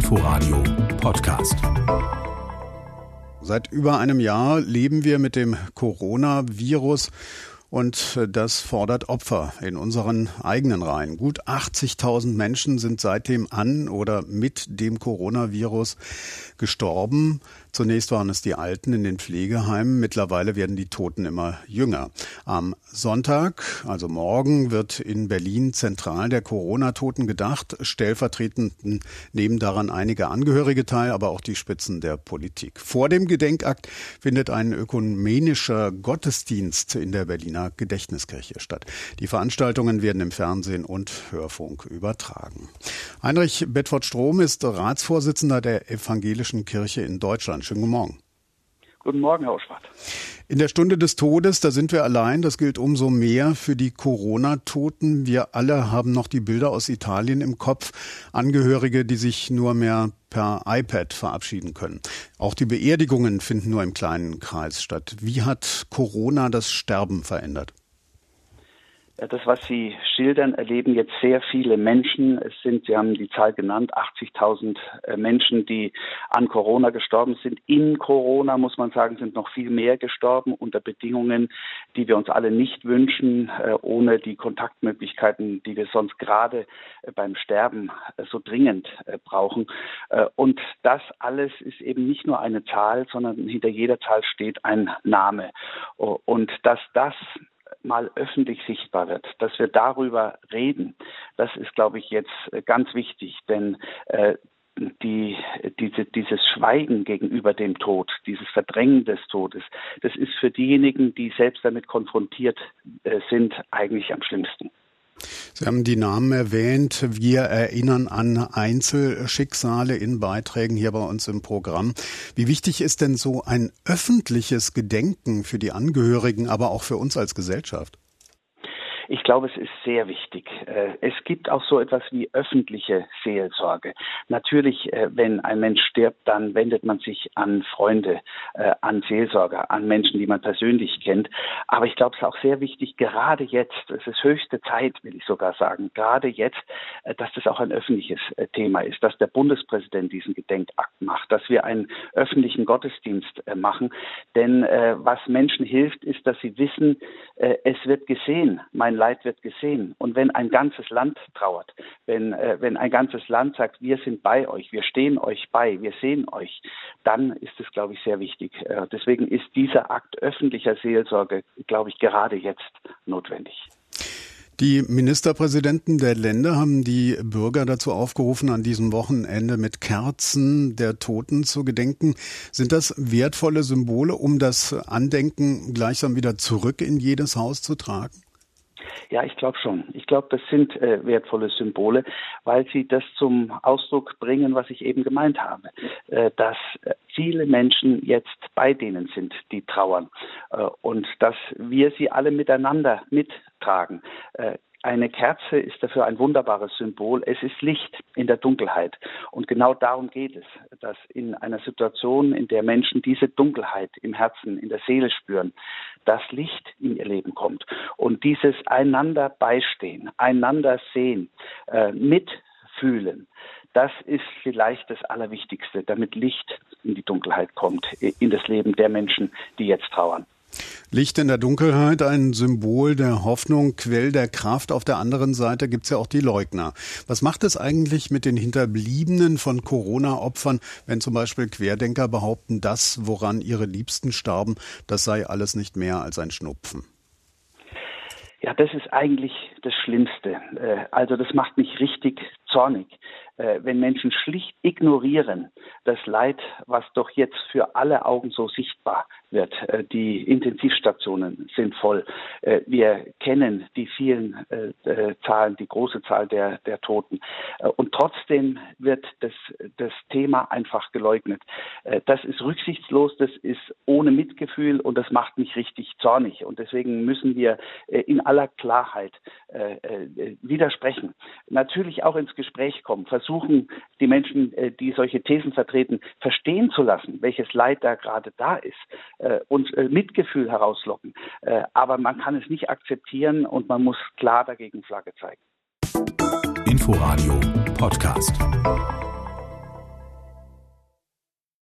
Inforadio Podcast. Seit über einem Jahr leben wir mit dem Coronavirus und das fordert Opfer in unseren eigenen Reihen. Gut 80.000 Menschen sind seitdem an oder mit dem Coronavirus gestorben. Zunächst waren es die Alten in den Pflegeheimen. Mittlerweile werden die Toten immer jünger. Am Sonntag, also morgen, wird in Berlin zentral der Corona-Toten gedacht. Stellvertretend nehmen daran einige Angehörige teil, aber auch die Spitzen der Politik. Vor dem Gedenkakt findet ein ökumenischer Gottesdienst in der Berliner Gedächtniskirche statt. Die Veranstaltungen werden im Fernsehen und Hörfunk übertragen. Heinrich Bedford-Strom ist Ratsvorsitzender der Evangelischen Kirche in Deutschland. Schönen guten Morgen. Guten Morgen, Herr Oschwart. In der Stunde des Todes, da sind wir allein. Das gilt umso mehr für die Corona-Toten. Wir alle haben noch die Bilder aus Italien im Kopf. Angehörige, die sich nur mehr per iPad verabschieden können. Auch die Beerdigungen finden nur im kleinen Kreis statt. Wie hat Corona das Sterben verändert? Das, was Sie schildern, erleben jetzt sehr viele Menschen. Es sind, Sie haben die Zahl genannt, 80.000 Menschen, die an Corona gestorben sind. In Corona, muss man sagen, sind noch viel mehr gestorben unter Bedingungen, die wir uns alle nicht wünschen, ohne die Kontaktmöglichkeiten, die wir sonst gerade beim Sterben so dringend brauchen. Und das alles ist eben nicht nur eine Zahl, sondern hinter jeder Zahl steht ein Name. Und dass das mal öffentlich sichtbar wird, dass wir darüber reden, das ist, glaube ich, jetzt ganz wichtig, denn dieses Schweigen gegenüber dem Tod, dieses Verdrängen des Todes, das ist für diejenigen, die selbst damit konfrontiert sind, eigentlich am schlimmsten. Sie haben die Namen erwähnt. Wir erinnern an Einzelschicksale in Beiträgen hier bei uns im Programm. Wie wichtig ist denn so ein öffentliches Gedenken für die Angehörigen, aber auch für uns als Gesellschaft? Ich glaube, es ist sehr wichtig. Es gibt auch so etwas wie öffentliche Seelsorge. Natürlich, wenn ein Mensch stirbt, dann wendet man sich an Freunde, an Seelsorger, an Menschen, die man persönlich kennt. Aber ich glaube, es ist auch sehr wichtig, gerade jetzt, es ist höchste Zeit, will ich sogar sagen, gerade jetzt, dass das auch ein öffentliches Thema ist, dass der Bundespräsident diesen Gedenkakt macht, dass wir einen öffentlichen Gottesdienst machen. Denn was Menschen hilft, ist, dass sie wissen, es wird gesehen, mein Leid wird gesehen. Und wenn ein ganzes Land trauert, wenn ein ganzes Land sagt, wir sind bei euch, wir stehen euch bei, wir sehen euch, dann ist es, glaube ich, sehr wichtig. Deswegen ist dieser Akt öffentlicher Seelsorge, glaube ich, gerade jetzt notwendig. Die Ministerpräsidenten der Länder haben die Bürger dazu aufgerufen, an diesem Wochenende mit Kerzen der Toten zu gedenken. Sind das wertvolle Symbole, um das Andenken gleichsam wieder zurück in jedes Haus zu tragen? Ja, ich glaube schon. Ich glaube, das sind wertvolle Symbole, weil sie das zum Ausdruck bringen, was ich eben gemeint habe, dass viele Menschen jetzt bei denen sind, die trauern, und dass wir sie alle miteinander mittragen. Eine Kerze ist dafür ein wunderbares Symbol. Es ist Licht in der Dunkelheit. Und genau darum geht es, dass in einer Situation, in der Menschen diese Dunkelheit im Herzen, in der Seele spüren, das Licht in ihr Leben kommt. Und dieses einander beistehen, einander sehen, mitfühlen, das ist vielleicht das Allerwichtigste, damit Licht in die Dunkelheit kommt, in das Leben der Menschen, die jetzt trauern. Licht in der Dunkelheit, ein Symbol der Hoffnung, Quell der Kraft. Auf der anderen Seite gibt's ja auch die Leugner. Was macht es eigentlich mit den Hinterbliebenen von Corona-Opfern, wenn zum Beispiel Querdenker behaupten, das, woran ihre Liebsten starben, das sei alles nicht mehr als ein Schnupfen? Ja, das ist eigentlich das Schlimmste. Also das macht mich richtig zornig, wenn Menschen schlicht ignorieren das Leid, was doch jetzt für alle Augen so sichtbar wird. Die Intensivstationen sind voll. Wir kennen die vielen Zahlen, die große Zahl der Toten. Und trotzdem wird das Thema einfach geleugnet. Das ist rücksichtslos, das ist ohne Mitgefühl und das macht mich richtig zornig. Und deswegen müssen wir in aller Klarheit widersprechen. Natürlich auch ins Gespräch kommen, versuchen, die Menschen, die solche Thesen vertreten, verstehen zu lassen, welches Leid da gerade da ist, und Mitgefühl herauslocken. Aber man kann es nicht akzeptieren und man muss klar dagegen Flagge zeigen. Inforadio Podcast.